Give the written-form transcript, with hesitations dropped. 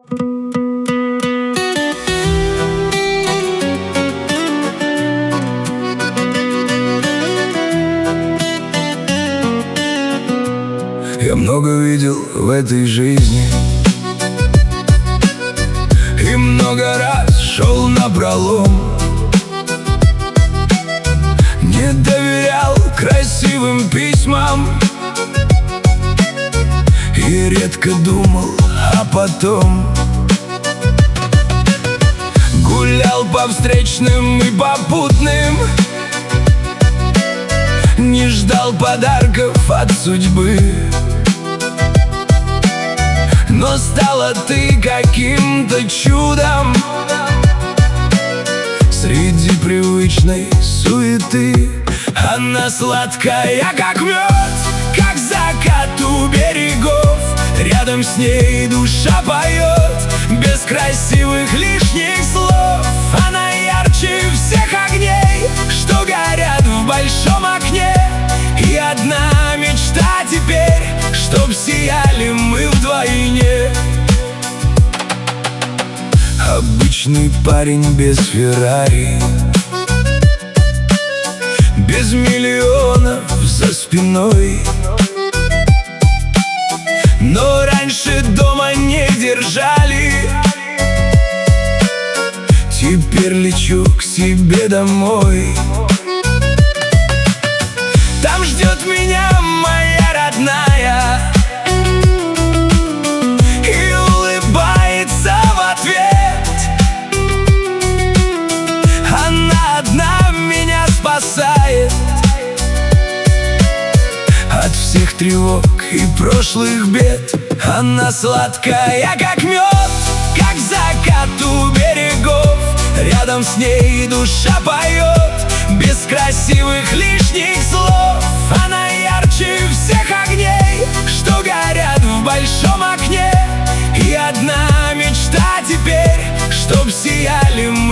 Я много видел в этой жизни и много раз шел напролом. Не доверял красивым письмам и редко думал, а потом гулял по встречным и попутным, не ждал подарков от судьбы. Но стала ты каким-то чудом среди привычной суеты. Она сладкая, как мед, как закат у берегов. Рядом с ней душа поет без красивых лишних слов. Она ярче всех огней, что горят в большом окне. И одна мечта теперь, чтоб сияли мы вдвойне. Обычный парень без Феррари, без миллионов за спиной, но раньше дома не держали. Теперь лечу к себе домой. Там ждет меня моя родная и улыбается в ответ. Она одна меня спасает от всех тревог и прошлых бед. Она сладкая, как мед, как закат у берегов. Рядом с ней душа поет без красивых лишних слов. Она ярче всех огней, что горят в большом окне. И одна мечта теперь, чтоб сияли мы